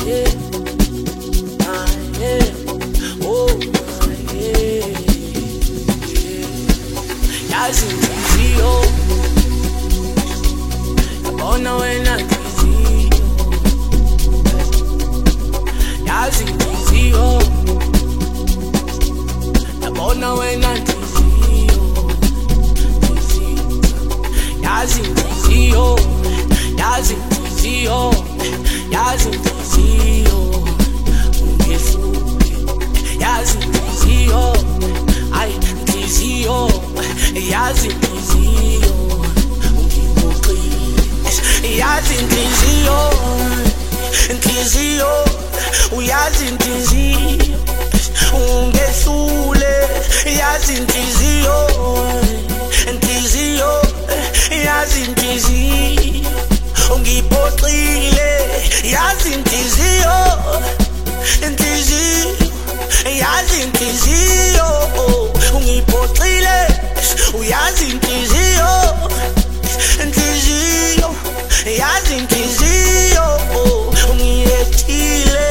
Yazi inhliziyo yabona wena inhliziyo, yazi inhliziyo yabona wena inhliziyo, yazi inhliziyo, yazi inhliziyo, yazi inhliziyo ungehluke, yazi inhliziyo, ay inhliziyo, yazi inhliziyo ungiphoxile, yazi inhliziyo, inhliziyo, uyazi inhliziyo ungehlule, yazi inhliziyo, inhliziyo, yazi inhliziyo ungiphoxile, yazi inhliziyo, inhliziyo, yazi inhliziyo ungiphoxile, uyazi inhliziyo, inhliziyo, yazi inhliziyo ungiyethile.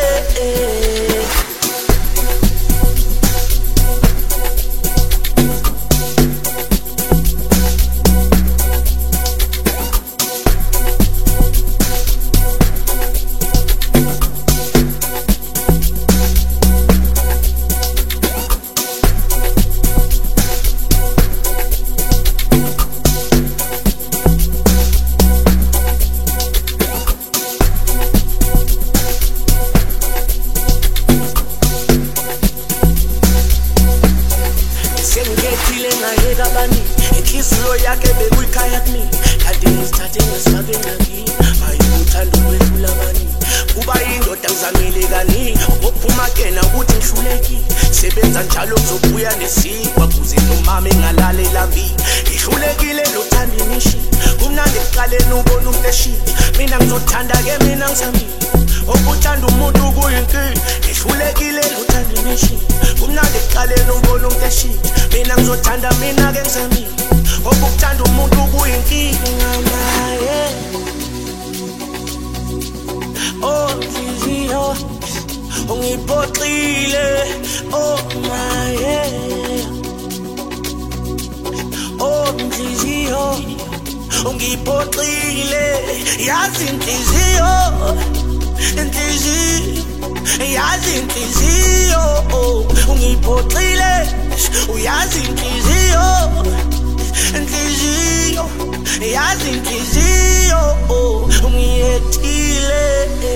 Ngayeka bani inhliziyo yakhe bekuyikhaya kimi, kanti ngizithathe ngisifake ngakini, ayikuthanda ukwedlula bani, kuba yindoda ngizamile kaningi, ophuma kena ukuthi ngihlulekile, sebenza njalo ngizobuya nesikwa kuze nomama engalala elambile, ngihlulekile lothanda imishi, kumnandi ekuqaleni ubona umuntu eshintsha, mina ngizothanda ke mina ngizamile, okuthanda umuntu kuyinkinga, ngihlulekile lothanda imishi, kumnandi ekuqaleni ubona umuntu eshintsha, mina ngizothanda mina ke ngizamile, okuthanda umuntu kuyinkinga naye. Oh inhliziyo ungiphoxile, oh naye, oh inhliziyo ungiphoxile, yazi inhliziyo, inhliziyo, yazi inhliziyo ungiphoxile, uyazi inhliziyo, inhliziyo, yazi inhliziyo ungiyethile.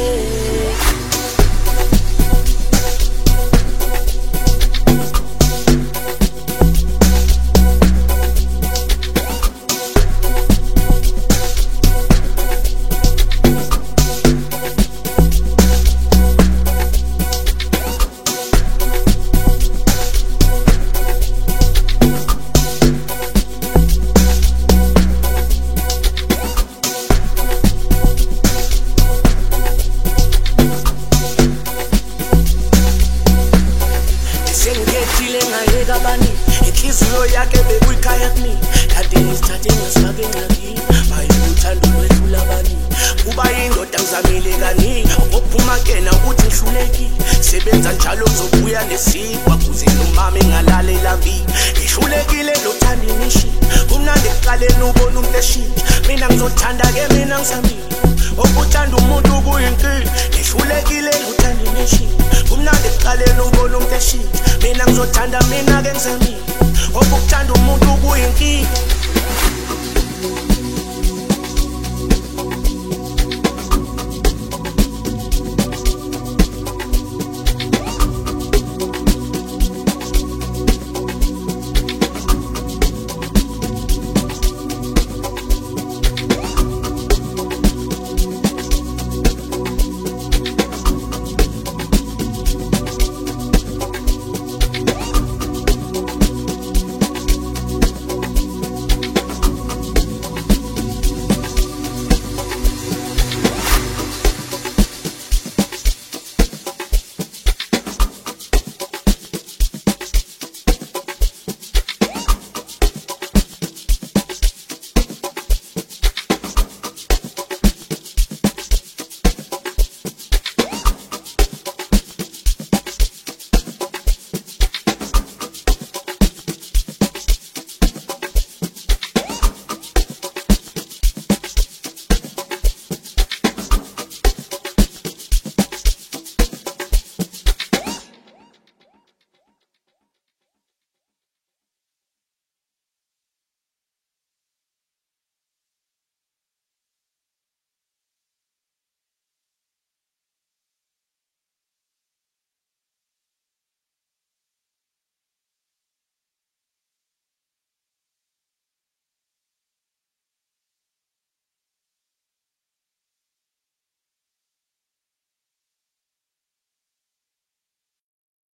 Ngayeka bani inhliziyo yakhe bekuyikhaya kimi, kanti ngizithathe ngisifake ngakini, ayikuthanda ukwedlula bani, kuba yindoda ngizamile kaningi, ophuma kena ukuthi ngihlulekile, sebenza njalo ngizobuya nesikwa kuze nomama engalala elambile, ngihlulekile lothanda imishi, kumnandi ekuqaleni ubona umuntu eshintsha, mina ngizothanda ke mina ngizamile, okuthanda umuntu kuyinkinga, ngihlulekile lothanda imishi, kumnandi ekuqaleni ubona umuntu eshintsha, mina ngizothanda mina ke ngizamile, okuthanda umuntu kuyinkinga.